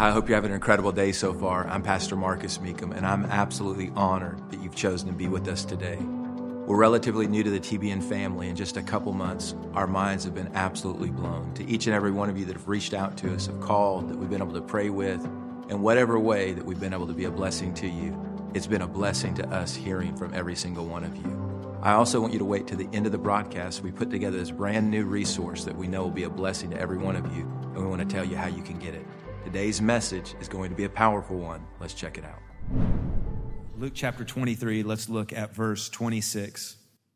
I hope you're having an incredible day so far. I'm Pastor Marcus Meekum, and I'm absolutely honored that you've chosen to be with us today. We're relatively new to the TBN family. In just a couple months, our minds have been absolutely blown. To each and every one of you that have reached out to us, have called, that we've been able to pray with, in whatever way that we've been able to be a blessing to you, it's been a blessing to us hearing from every single one of you. I also want you to wait to the end of the broadcast. We put together this brand new resource that we know will be a blessing to every one of you, and we want to tell you how you can get it. Today's message is going to be a powerful one. Let's check it out. Luke chapter 23, let's look at verse 26.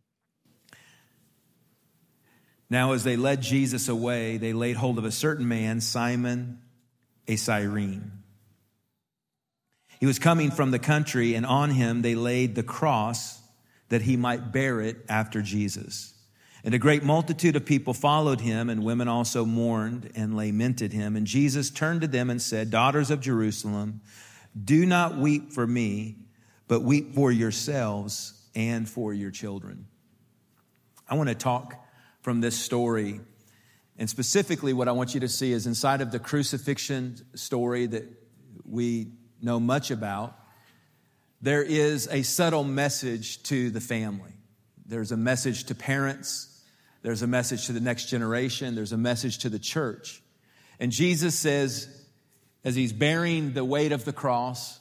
Now, as they led Jesus away, they laid hold of a certain man, Simon, a Cyrene. He was coming from the country, and on him they laid the cross that he might bear it after Jesus. And a great multitude of people followed him, and women also mourned and lamented him. And Jesus turned to them and said, "Daughters of Jerusalem, do not weep for me, but weep for yourselves and for your children." I want to talk from this story, and specifically what I want you to see is inside of the crucifixion story that we know much about, there is a subtle message to the family. There's a message to parents. There's a message to the next generation. There's a message to the church. And Jesus says, as he's bearing the weight of the cross,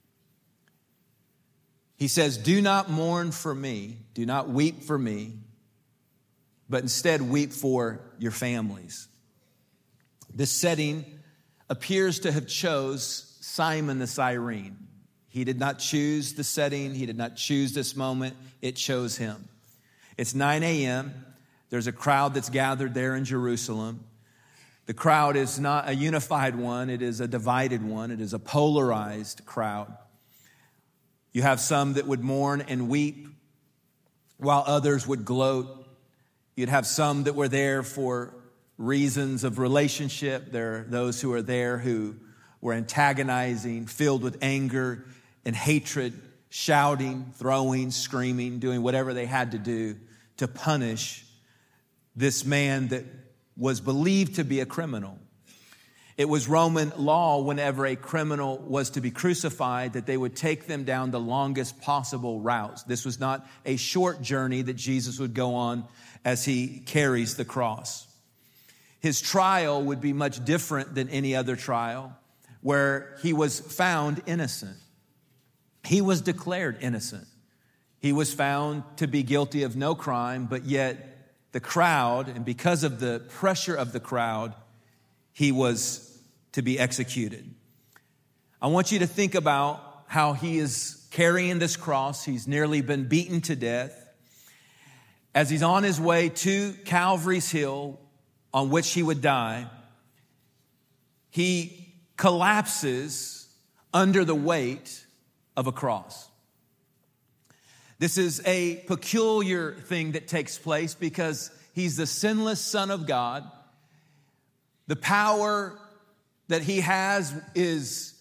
he says, "Do not mourn for me, do not weep for me, but instead weep for your families." This setting appears to have chose Simon the Cyrene. He did not choose the setting. He did not choose this moment. It chose him. It's 9 a.m. There's a crowd that's gathered there in Jerusalem. The crowd is not a unified one. It is a divided one. It is a polarized crowd. You have some that would mourn and weep, while others would gloat. You'd have some that were there for reasons of relationship. There are those who are there who were antagonizing, filled with anger and hatred, shouting, throwing, screaming, doing whatever they had to do to punish this man that was believed to be a criminal. It was Roman law whenever a criminal was to be crucified that they would take them down the longest possible routes. This was not a short journey that Jesus would go on as he carries the cross. His trial would be much different than any other trial, where he was found innocent. He was declared innocent. He was found to be guilty of no crime, but yet the crowd, and because of the pressure of the crowd, he was to be executed. I want you to think about how he is carrying this cross. He's nearly been beaten to death. As he's on his way to Calvary's hill on which he would die, he collapses under the weight of a cross. This is a peculiar thing that takes place because he's the sinless Son of God. The power that he has is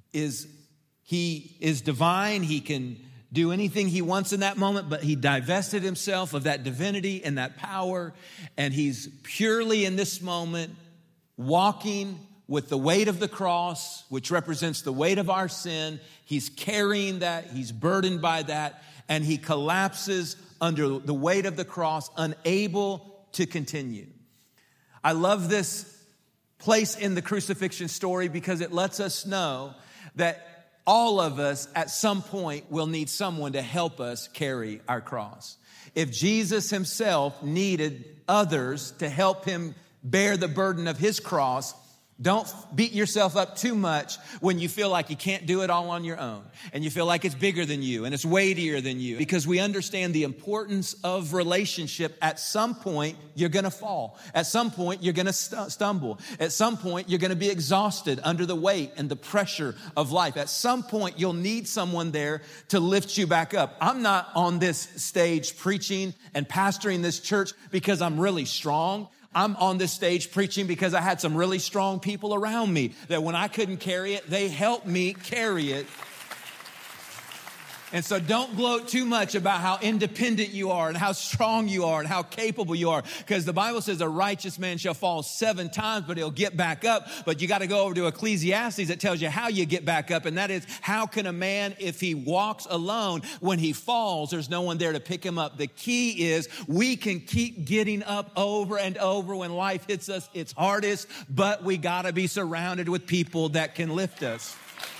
he is divine. He can do anything he wants in that moment, but he divested himself of that divinity and that power, and he's purely in this moment walking with the weight of the cross, which represents the weight of our sin. He's carrying that. He's burdened by that. And he collapses under the weight of the cross, unable to continue. I love this place in the crucifixion story because it lets us know that all of us at some point will need someone to help us carry our cross. If Jesus himself needed others to help him bear the burden of his cross, don't beat yourself up too much when you feel like you can't do it all on your own and you feel like it's bigger than you and it's weightier than you, because we understand the importance of relationship. At some point, you're going to fall. At some point, you're going to stumble. At some point, you're going to be exhausted under the weight and the pressure of life. At some point, you'll need someone there to lift you back up. I'm not on this stage preaching and pastoring this church because I'm really strong. I'm on this stage preaching because I had some really strong people around me that when I couldn't carry it, they helped me carry it. And so don't gloat too much about how independent you are and how strong you are and how capable you are. Because the Bible says a righteous man shall fall 7 times, but he'll get back up. But you got to go over to Ecclesiastes that tells you how you get back up. And that is, how can a man, if he walks alone, when he falls, there's no one there to pick him up. The key is we can keep getting up over and over when life hits us its hardest, but we got to be surrounded with people that can lift us.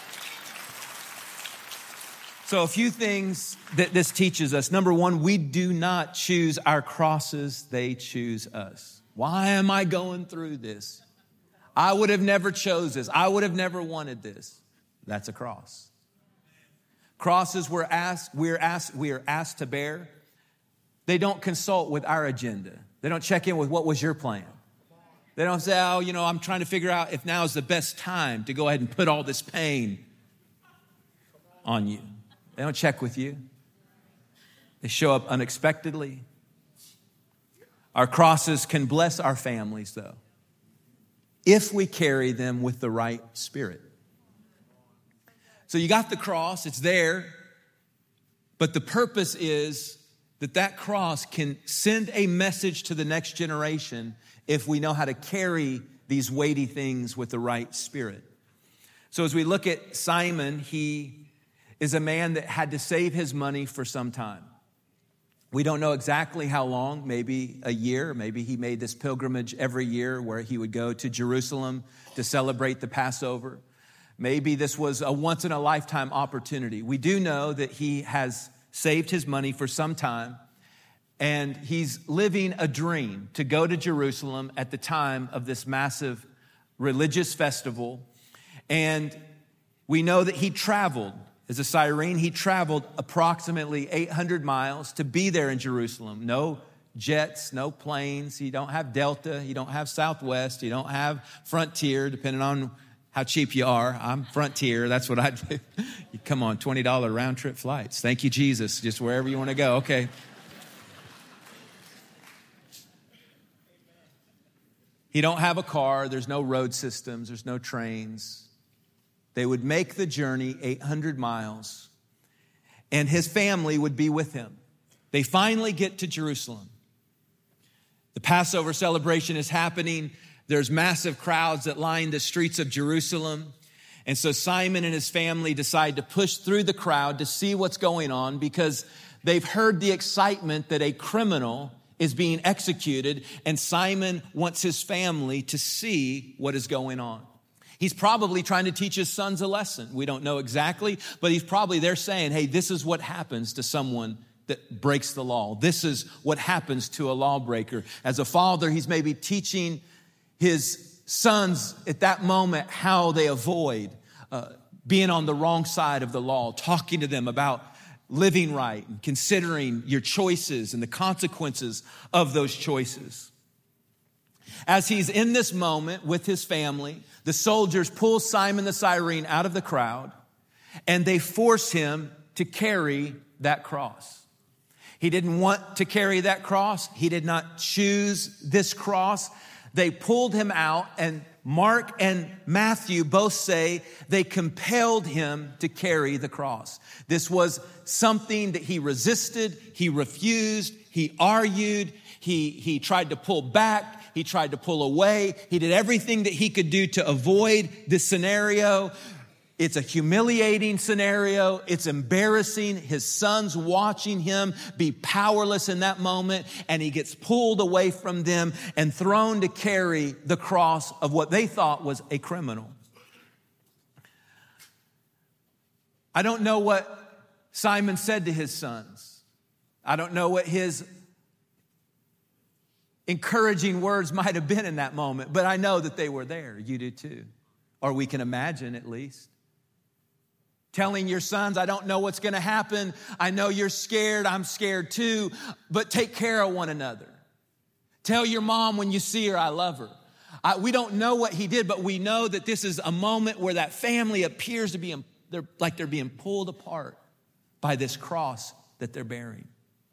So a few things that this teaches us. Number one, we do not choose our crosses, they choose us. Why am I going through this? I would have never chose this. I would have never wanted this. That's a cross. Crosses we are asked to bear. They don't consult with our agenda. They don't check in with what was your plan. They don't say, I'm trying to figure out if now is the best time to go ahead and put all this pain on you. They don't check with you. They show up unexpectedly. Our crosses can bless our families, though, if we carry them with the right spirit. So you got the cross, it's there, but the purpose is that cross can send a message to the next generation if we know how to carry these weighty things with the right spirit. So as we look at Simon, he is a man that had to save his money for some time. We don't know exactly how long, maybe a year. Maybe he made this pilgrimage every year where he would go to Jerusalem to celebrate the Passover. Maybe this was a once-in-a-lifetime opportunity. We do know that he has saved his money for some time, and he's living a dream to go to Jerusalem at the time of this massive religious festival. And we know that he traveled. As a Cyrene, he traveled approximately 800 miles to be there in Jerusalem. No jets, no planes. You don't have Delta. You don't have Southwest. You don't have Frontier, depending on how cheap you are. I'm Frontier. That's what I do. You come on, $20 round trip flights. Thank you, Jesus. Just wherever you want to go. Okay. You don't have a car. There's no road systems. There's no trains. They would make the journey 800 miles, and his family would be with him. They finally get to Jerusalem. The Passover celebration is happening. There's massive crowds that line the streets of Jerusalem. And so Simon and his family decide to push through the crowd to see what's going on because they've heard the excitement that a criminal is being executed, and Simon wants his family to see what is going on. He's probably trying to teach his sons a lesson. We don't know exactly, but he's probably there saying, hey, this is what happens to someone that breaks the law. This is what happens to a lawbreaker. As a father, he's maybe teaching his sons at that moment how they avoid being on the wrong side of the law, talking to them about living right and considering your choices and the consequences of those choices. As he's in this moment with his family, the soldiers pull Simon the Cyrene out of the crowd, and they force him to carry that cross. He didn't want to carry that cross. He did not choose this cross. They pulled him out, and Mark and Matthew both say they compelled him to carry the cross. This was something that he resisted, he refused, he argued, he tried to pull back. He tried to pull away. He did everything that he could do to avoid this scenario. It's a humiliating scenario. It's embarrassing. His son's watching him be powerless in that moment, and he gets pulled away from them and thrown to carry the cross of what they thought was a criminal. I don't know what Simon said to his sons. I don't know what his encouraging words might have been in that moment, but I know that they were there. You do too. Or we can imagine at least. Telling your sons, I don't know what's going to happen. I know you're scared. I'm scared too, but take care of one another. Tell your mom when you see her, I love her. We don't know what he did, but we know that this is a moment where that family appears to be, they're being pulled apart by this cross that they're bearing.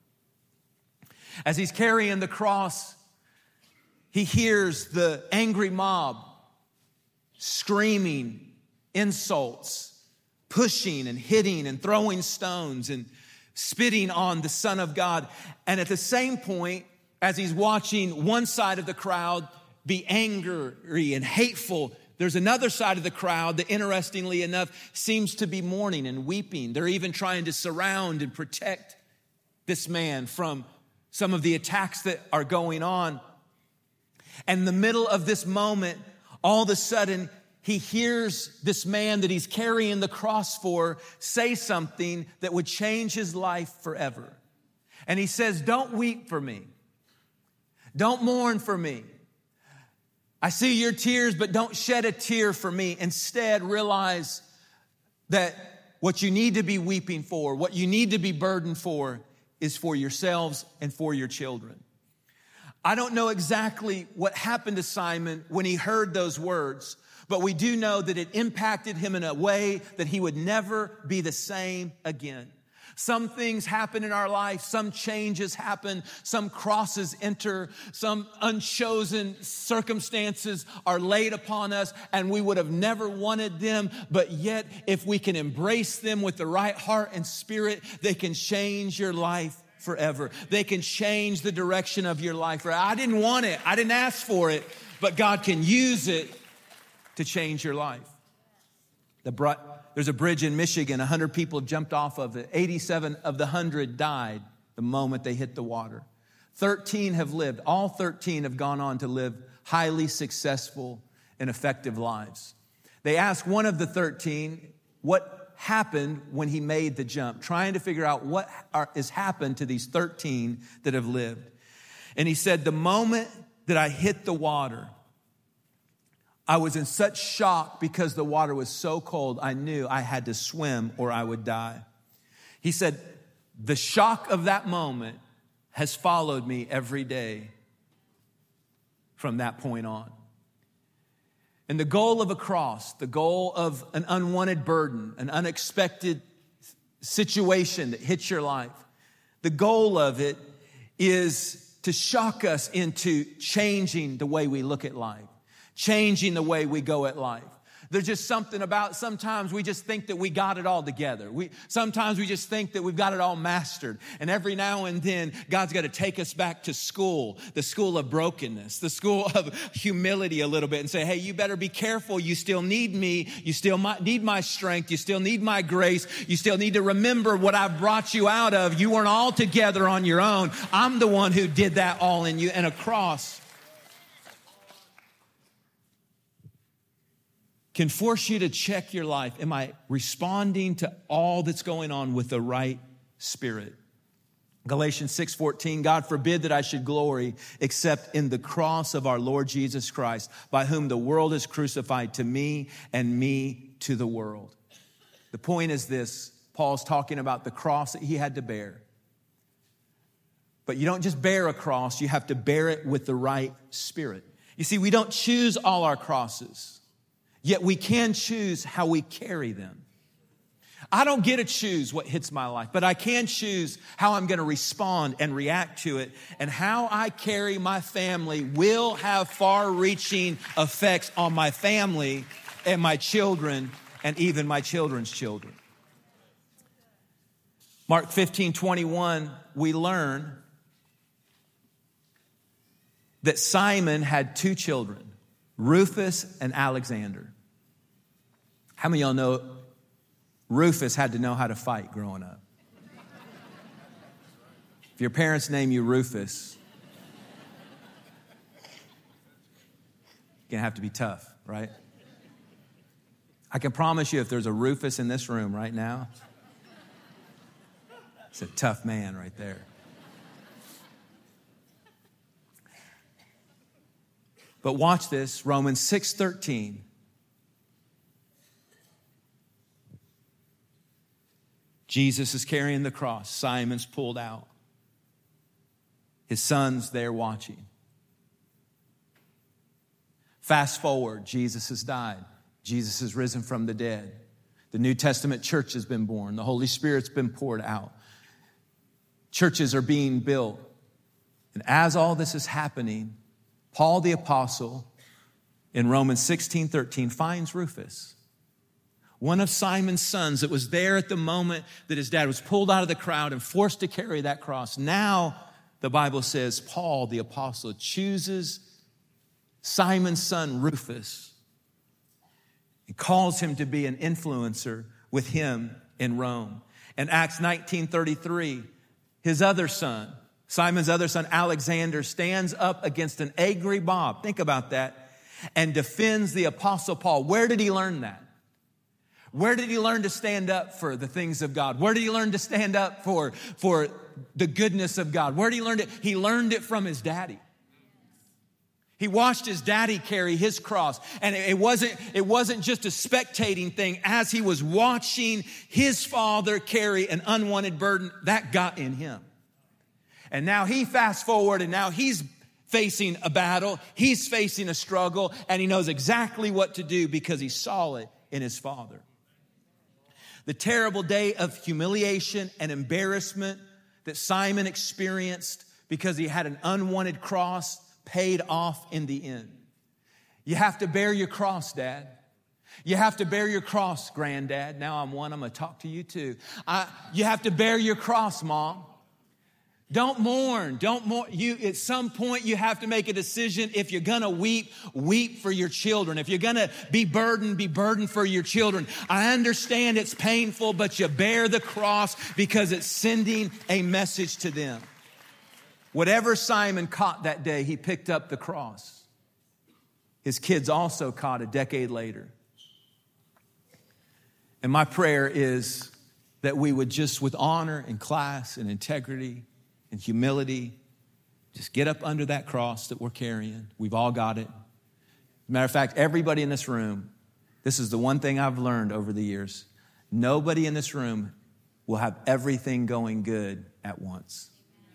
As he's carrying the cross, he hears the angry mob screaming insults, pushing and hitting and throwing stones and spitting on the Son of God. And at the same point, as he's watching one side of the crowd be angry and hateful, there's another side of the crowd that, interestingly enough, seems to be mourning and weeping. They're even trying to surround and protect this man from some of the attacks that are going on. And in the middle of this moment, all of a sudden, he hears this man that he's carrying the cross for say something that would change his life forever. And he says, "Don't weep for me. Don't mourn for me. I see your tears, but don't shed a tear for me. Instead, realize that what you need to be weeping for, what you need to be burdened for, is for yourselves and for your children." I don't know exactly what happened to Simon when he heard those words, but we do know that it impacted him in a way that he would never be the same again. Some things happen in our life, some changes happen, some crosses enter, some unchosen circumstances are laid upon us, and we would have never wanted them, but yet if we can embrace them with the right heart and spirit, they can change your life forever. They can change the direction of your life. I didn't want it, I didn't ask for it, but God can use it to change your life. There's a bridge in Michigan, 100 people jumped off of it. 87 of the 100 died the moment they hit the water. 13 have lived. All 13 have gone on to live highly successful and effective lives. They asked one of the 13 what happened when he made the jump, trying to figure out what has happened to these 13 that have lived. And he said, "The moment that I hit the water, I was in such shock because the water was so cold, I knew I had to swim or I would die." He said, "The shock of that moment has followed me every day from that point on." And the goal of a cross, the goal of an unwanted burden, an unexpected situation that hits your life, the goal of it is to shock us into changing the way we look at life, changing the way we go at life. There's just something about, sometimes we just think that we got it all together. Sometimes we just think that we've got it all mastered. And every now and then, God's got to take us back to school, the school of brokenness, the school of humility a little bit, and say, "Hey, you better be careful. You still need me. You still need my strength. You still need my grace. You still need to remember what I've brought you out of. You weren't all together on your own. I'm the one who did that all in you." And a cross can force you to check your life. Am I responding to all that's going on with the right spirit? Galatians 6:14, "God forbid that I should glory except in the cross of our Lord Jesus Christ, by whom the world is crucified to me and me to the world." The point is this, Paul's talking about the cross that he had to bear. But you don't just bear a cross, you have to bear it with the right spirit. You see, we don't choose all our crosses. Yet we can choose how we carry them. I don't get to choose what hits my life, but I can choose how I'm going to respond and react to it. And how I carry my family will have far-reaching effects on my family and my children and even my children's children. Mark 15:21, we learn that Simon had 2 children, Rufus and Alexander. How many of y'all know Rufus had to know how to fight growing up? If your parents name you Rufus, you're going to have to be tough, right? I can promise you if there's a Rufus in this room right now, it's a tough man right there. But watch this, Romans 6:13. Jesus is carrying the cross. Simon's pulled out. His son's there watching. Fast forward, Jesus has died. Jesus has risen from the dead. The New Testament church has been born. The Holy Spirit's been poured out. Churches are being built. And as all this is happening, Paul the apostle in Romans 16:13 finds Rufus. one of Simon's sons that was there at the moment that his dad was pulled out of the crowd and forced to carry that cross. Now, the Bible says, Paul, the apostle, chooses Simon's son, Rufus, and calls him to be an influencer with him in Rome. In Acts 19:33, his other son, Simon's other son, Alexander, stands up against an angry mob. Think about that. And defends the apostle Paul. Where did he learn that? Where did he learn to stand up for the things of God? Where did he learn to stand up for the goodness of God? Where did he learn it? He learned it from his daddy. He watched his daddy carry his cross. And it wasn't just a spectating thing. As he was watching his father carry an unwanted burden, that got in him. And now he fast forward and now he's facing a battle. He's facing a struggle and he knows exactly what to do because he saw it in his father. The terrible day of humiliation and embarrassment that Simon experienced because he had an unwanted cross paid off in the end. You have to bear your cross, Dad. You have to bear your cross, Granddad. Now I'm one, I'm going to talk to you too. You have to bear your cross, Mom. Don't mourn. At some point, you have to make a decision. If you're going to weep, weep for your children. If you're going to be burdened for your children. I understand it's painful, but you bear the cross because it's sending a message to them. Whatever Simon caught that day, he picked up the cross. His kids also caught a decade later. And my prayer is that we would just, with honor and class and integrity and humility, just get up under that cross that we're carrying. We've all got it. As a matter of fact, everybody in this room, this is the one thing I've learned over the years. Nobody in this room will have everything going good at once.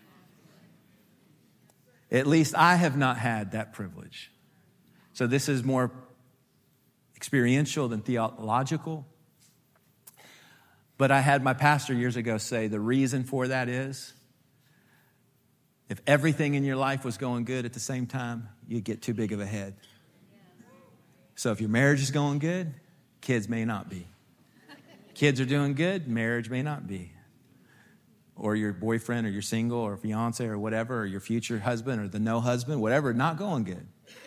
At least I have not had that privilege. So this is more experiential than theological. But I had my pastor years ago say the reason for that is if everything in your life was going good at the same time, you'd get too big of a head. So if your marriage is going good, kids may not be. Kids are doing good, marriage may not be. Or your boyfriend or your single or fiance or whatever, or your future husband or the no husband, whatever, not going good.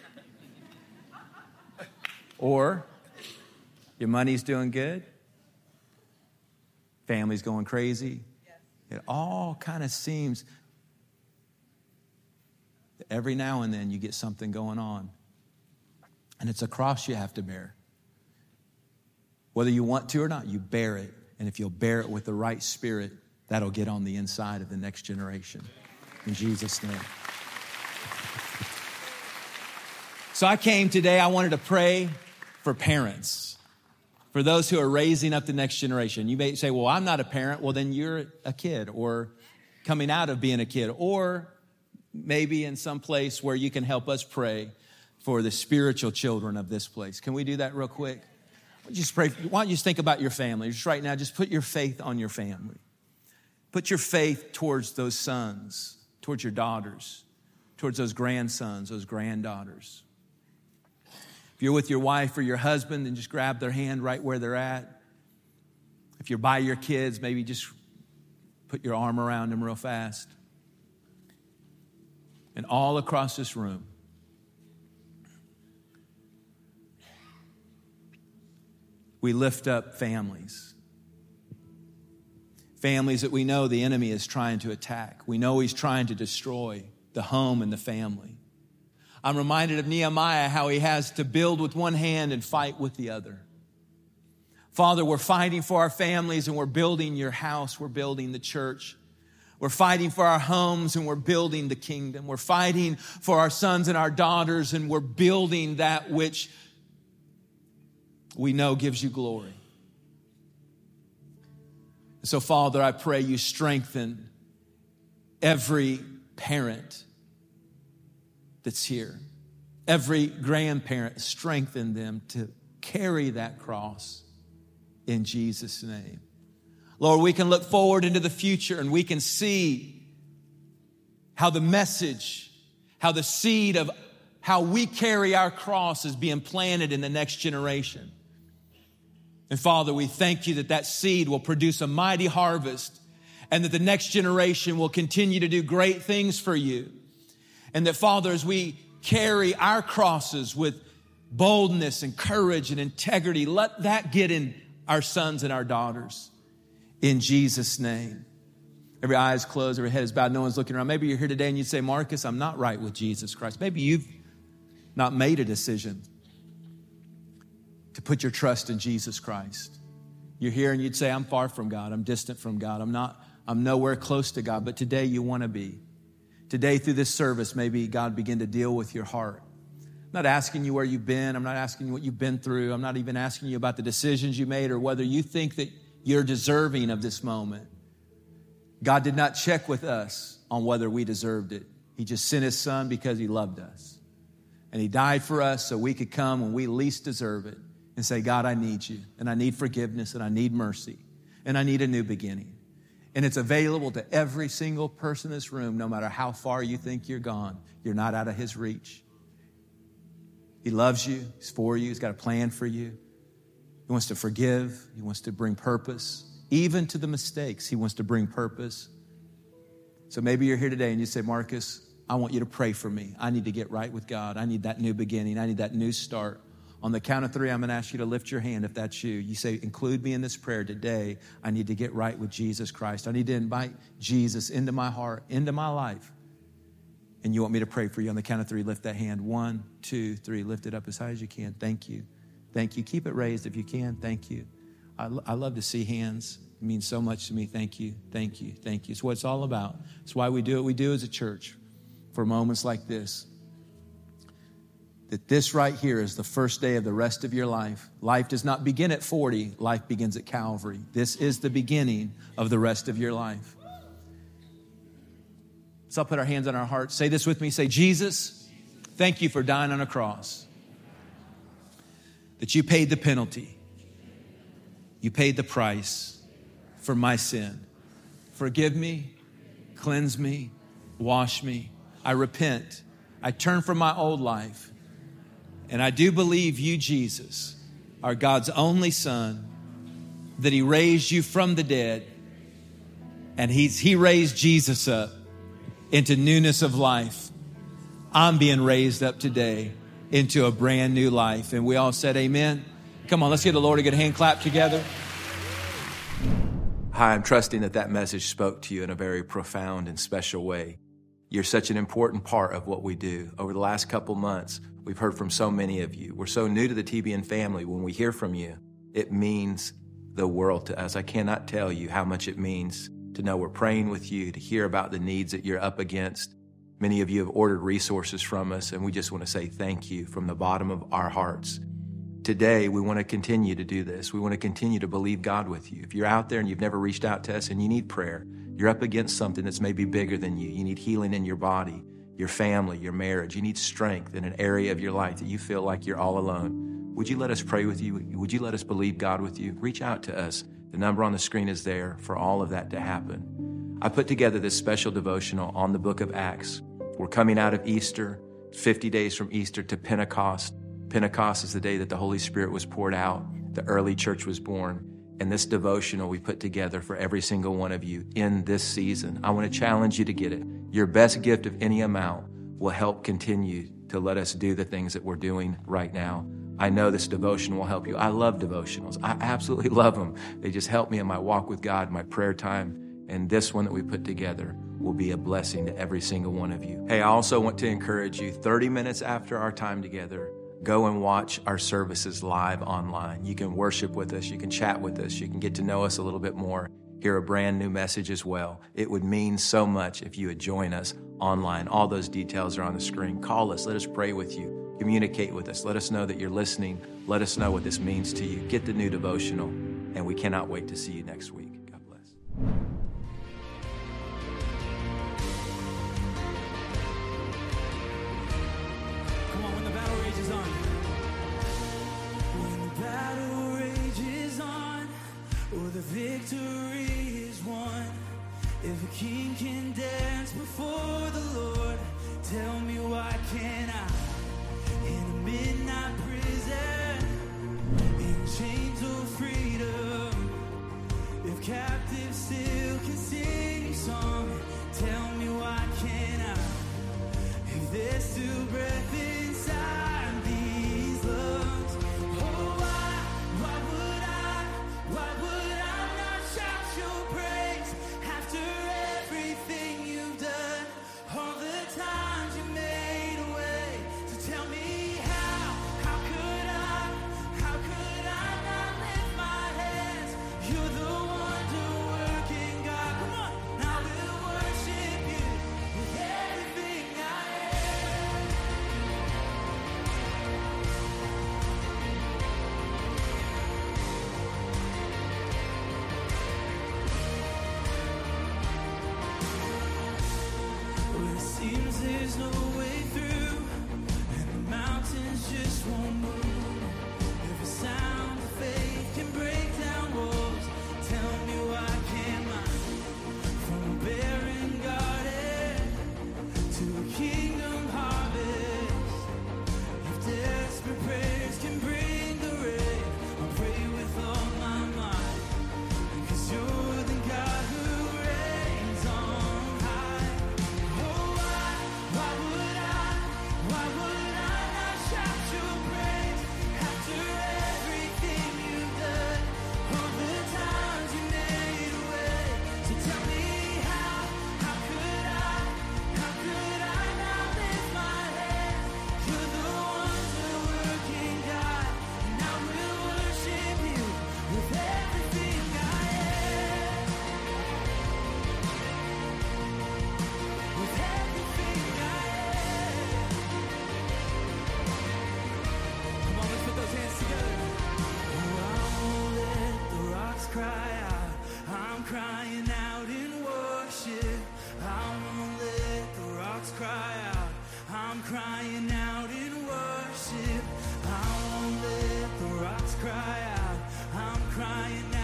Or your money's doing good, family's going crazy. It all kind of seems that every now and then you get something going on. And it's a cross you have to bear. Whether you want to or not, you bear it. And if you'll bear it with the right spirit, that'll get on the inside of the next generation. In Jesus' name. So I came today, I wanted to pray for parents, for those who are raising up the next generation. You may say, well, I'm not a parent. Well, then you're a kid or coming out of being a kid, or maybe in some place where you can help us pray for the spiritual children of this place. Can we do that real quick? Just pray. Why don't you just think about your family? Just right now, just put your faith on your family. Put your faith towards those sons, towards your daughters, towards those grandsons, those granddaughters. If you're with your wife or your husband, then just grab their hand right where they're at. If you're by your kids, maybe just put your arm around them real fast. And all across this room, we lift up families. Families that we know the enemy is trying to attack. We know he's trying to destroy the home and the family. I'm reminded of Nehemiah, how he has to build with one hand and fight with the other. Father, we're fighting for our families and we're building your house. We're building the church. We're fighting for our homes and we're building the kingdom. We're fighting for our sons and our daughters and we're building that which we know gives you glory. So, Father, I pray you strengthen every parent that's here. Every grandparent, strengthen them to carry that cross in Jesus' name. Lord, we can look forward into the future and we can see how the message, how the seed of how we carry our cross is being planted in the next generation. And Father, we thank you that that seed will produce a mighty harvest, and that the next generation will continue to do great things for you. And that, Father, as we carry our crosses with boldness and courage and integrity, let that get in our sons and our daughters. In Jesus' name. Every eye is closed, every head is bowed, no one's looking around. Maybe you're here today and you'd say, Marcus, I'm not right with Jesus Christ. Maybe you've not made a decision to put your trust in Jesus Christ. You're here and you'd say, I'm far from God. I'm distant from God. I'm nowhere close to God. But today you want to be. Today through this service, maybe God begin to deal with your heart. I'm not asking you where you've been. I'm not asking you what you've been through. I'm not even asking you about the decisions you made or whether you think that you're deserving of this moment. God did not check with us on whether we deserved it. He just sent his son because he loved us. And he died for us so we could come when we least deserve it and say, God, I need you, and I need forgiveness, and I need mercy, and I need a new beginning. And it's available to every single person in this room, no matter how far you think you're gone. You're not out of his reach. He loves you. He's for you. He's got a plan for you. He wants to forgive. He wants to bring purpose. Even to the mistakes, he wants to bring purpose. So maybe you're here today and you say, Marcus, I want you to pray for me. I need to get right with God. I need that new beginning. I need that new start. On the count of 3, I'm going to ask you to lift your hand if that's you. You say, include me in this prayer today. I need to get right with Jesus Christ. I need to invite Jesus into my heart, into my life. And you want me to pray for you. On the count of 3, lift that hand. 1, 2, 3. Lift it up as high as you can. Thank you. Thank you. Keep it raised if you can. Thank you. I love to see hands. It means so much to me. Thank you. Thank you. Thank you. It's what it's all about. It's why we do what we do as a church for moments like this. That this right here is the first day of the rest of your life. Life does not begin at 40. Life begins at Calvary. This is the beginning of the rest of your life. So I'll put our hands on our hearts. Say this with me. Say, Jesus, thank you for dying on a cross. That you paid the penalty. You paid the price for my sin. Forgive me, cleanse me, wash me. I repent. I turn from my old life. And I do believe you, Jesus, are God's only son, that he raised you from the dead. And he raised Jesus up into newness of life. I'm being raised up today into a brand new life. And we all said amen. Come on, let's give the Lord a good hand clap together. Hi, I'm trusting that message spoke to you in a very profound and special way. You're such an important part of what we do. Over the last couple months, we've heard from so many of you. We're so new to the TBN family. When we hear from you, it means the world to us. I cannot tell you how much it means to know we're praying with you, to hear about the needs that you're up against. Many of you have ordered resources from us, and we just want to say thank you from the bottom of our hearts. Today, we want to continue to do this. We want to continue to believe God with you. If you're out there and you've never reached out to us and you need prayer, you're up against something that's maybe bigger than you. You need healing in your body, your family, your marriage. You need strength in an area of your life that you feel like you're all alone. Would you let us pray with you? Would you let us believe God with you? Reach out to us. The number on the screen is there for all of that to happen. I put together this special devotional on the book of Acts. We're coming out of Easter, 50 days from Easter to Pentecost. Pentecost is the day that the Holy Spirit was poured out. The early church was born. And this devotional we put together for every single one of you in this season. I want to challenge you to get it. Your best gift of any amount will help continue to let us do the things that we're doing right now. I know this devotion will help you. I love devotionals. I absolutely love them. They just help me in my walk with God, my prayer time. And this one that we put together will be a blessing to every single one of you. Hey, I also want to encourage you, 30 minutes after our time together, go and watch our services live online. You can worship with us. You can chat with us. You can get to know us a little bit more, hear a brand new message as well. It would mean so much if you would join us online. All those details are on the screen. Call us. Let us pray with you. Communicate with us. Let us know that you're listening. Let us know what this means to you. Get the new devotional, and we cannot wait to see you next week. God bless. Come on, when the battle rages on. When the battle rages on, or the victory is won. If a king can dance before the Lord, tell me why can't I? In a midnight prison, in chains or free. captives still can sing your song, tell me why can't I? If there's still breath inside these lungs, oh why would I not shout your praise after everything you've done, all the times you made a way? So tell me how could I not lift my hands? You're the wonder-working God. Come on, I will worship you with everything I am. When it seems there's no way through and the mountains just won't move, if a sound of faith can break down walls, tell me why can't mine? From a barren garden to a kingdom harvest, if desperate prayers can bring the rain, I'll pray with all my might, because you're the God who reigns on high. Oh, why would I not shout your praise after everything you've done, all the times you made a way? So tell me how could I not lift my hands? You're the wonder-working God, and I will worship you with everything I am. With everything I am. Come on, let's put those hands together. Oh, I won't let the rocks cry out. I'm crying out in worship. I won't let the rocks cry out. I'm crying out in worship. I won't let the rocks cry out. I'm crying out.